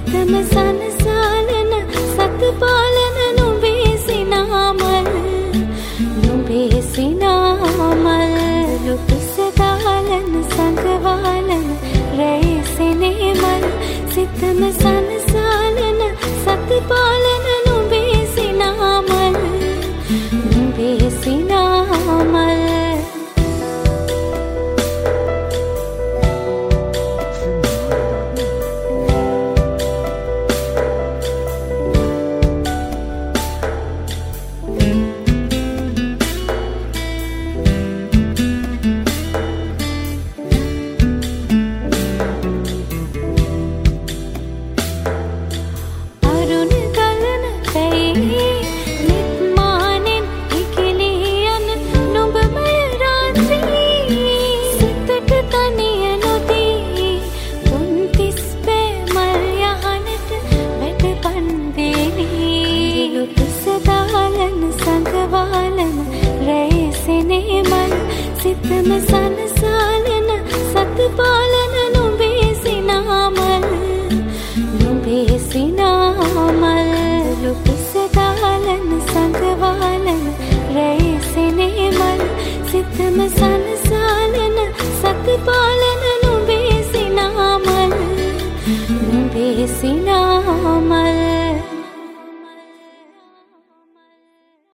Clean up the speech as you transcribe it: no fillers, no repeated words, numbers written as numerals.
සිතම සනසාලන සත පාලන නුඹේ සිනාමල් නුඹේ සිනාමල් ලුපිසදාලන සංගවාලන රැසෙනේ මල් සිතම සනසාලන සත පාලන නුඹේ සිනාමල් නුඹේ සිනාමල් සිතම සනසාලන සත පාලන නුඹේ සිනාමල් නුඹේ සිනාමල් ලුපිසදාලන සංගවාලන රැසෙනේ මල් සිතම සනසාලන සත පාලන නුඹේ සිනාමල් නුඹේ සිනාමල්